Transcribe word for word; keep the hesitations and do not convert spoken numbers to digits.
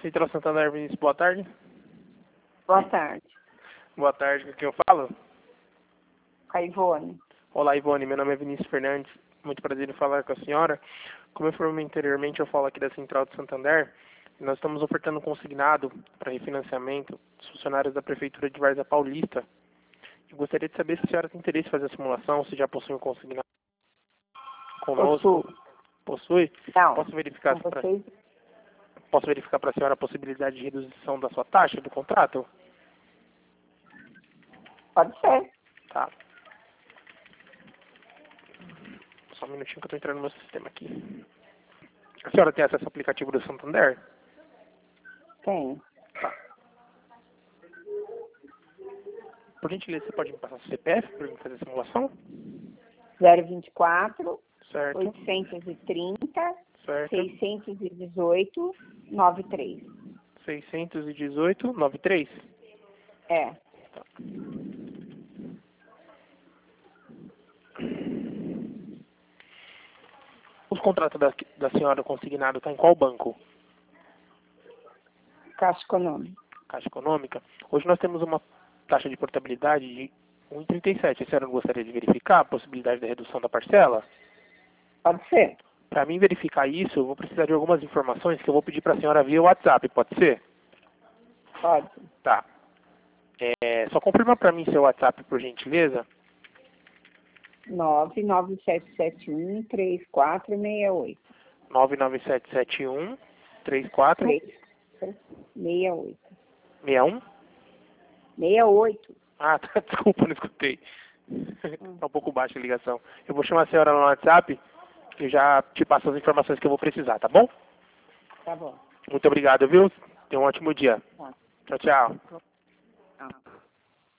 Central Santander, Vinícius, boa tarde. Boa tarde. Boa tarde, com quem eu falo? Com a Ivone. Olá, Ivone, meu nome é Vinícius Fernandes, muito prazer em falar com a senhora. Como eu informei anteriormente, eu falo aqui da Central de Santander, e nós estamos ofertando consignado para refinanciamento dos funcionários da Prefeitura de Várzea Paulista. Eu gostaria de saber se a senhora tem interesse em fazer a simulação, se já possui um consignado conosco. Possuo. Possui? Não. Posso verificar Com para vocês? Posso verificar para a senhora a possibilidade de redução da sua taxa do contrato? Pode ser. Tá. Só um minutinho que eu estou entrando no meu sistema aqui. A senhora tem acesso ao aplicativo do Santander? Tem. Tá. Por gentileza, você pode me passar o C P F para eu fazer a simulação? zero vinte e quatro, Certo. oitocentos e trinta, Certo. seiscentos e dezoito, noventa e três. seiscentos e dezoito, noventa e três? É. Tá. Os contratos da, da senhora consignado estão em qual banco? Caixa Econômica. Caixa Econômica. Hoje nós temos uma taxa de portabilidade de um vírgula trinta e sete. A senhora gostaria de verificar a possibilidade da redução da parcela? Pode ser. Para mim verificar isso, eu vou precisar de algumas informações que eu vou pedir para a senhora via WhatsApp, pode ser? Pode. Tá. É, só confirma para mim seu WhatsApp, por gentileza. nove nove sete sete um, três quatro seis oito. nove nove sete sete um, três quatro seis oito. seis um? seis oito. Ah, tá, desculpa, não escutei. Tá um pouco baixa a ligação. Eu vou chamar a senhora no WhatsApp e já te passo as informações que eu vou precisar, tá bom? Tá bom. Muito obrigado, viu? Tenha um ótimo dia. Tá. Tchau, tchau. Ah.